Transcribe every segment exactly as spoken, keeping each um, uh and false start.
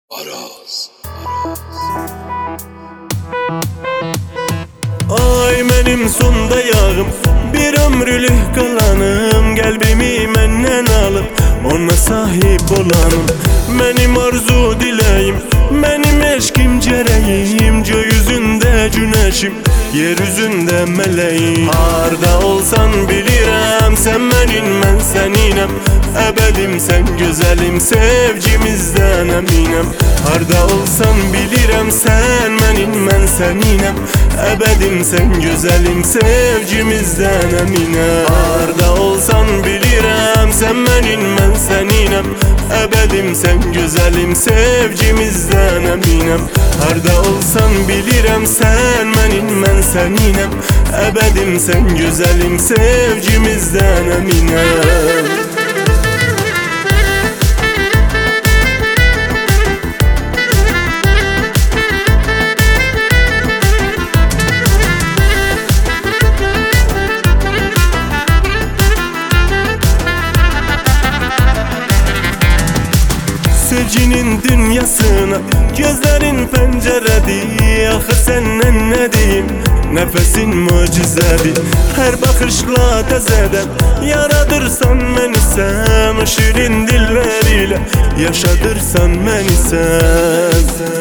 Araz. Ay benim son dayağım, bir ömrülük kalanım. Kalbimi menden alıp ona sahip olanım. Benim arzu dileğim, benim eşkim cereğim. Göğüzünde güneşim, yeryüzünde meleğim. Harda olsan bilirim, sen benim, ben seninem. Ebedim sen güzelim, sevgimizden eminem. Harda olsan bilirim, sen benim, ben seninem. Ebedim sen güzelim, sevgimizden eminem. Harda olsan bilirim, sen benim, ben seninem. Ebedim sen güzelim, sevgimizden eminem. Harda olsan bilirim, sen benim, ben seninem. Ebedim sen güzelim, sevgimizden eminem. Sevginin dünyasına gözlerin penceredir. Ahı senden ne diyeyim, nefesin mucizedir. Her bakışla tezeden yaradırsan beni sen. Şirin dilleriyle yaşadırsan beni sen.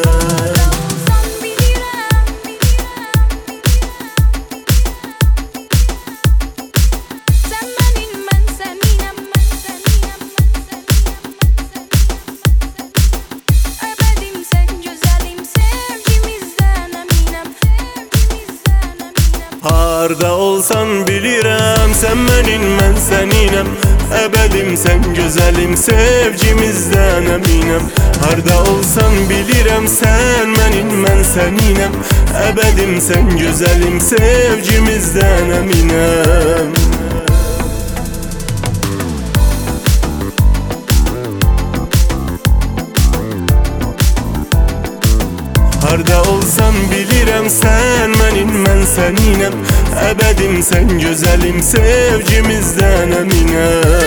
Harda olsan bilirim, sen benim, ben seninem. Ebedim sen güzelim, sevgimizden eminem. Harda olsan bilirim, sen benim, ben seninem. Ebedim sen güzelim, sevgimizden eminem. Harda olsan bilirim, sen benim, ben seninem. Ebedim sen güzelim, sevgimizden eminem.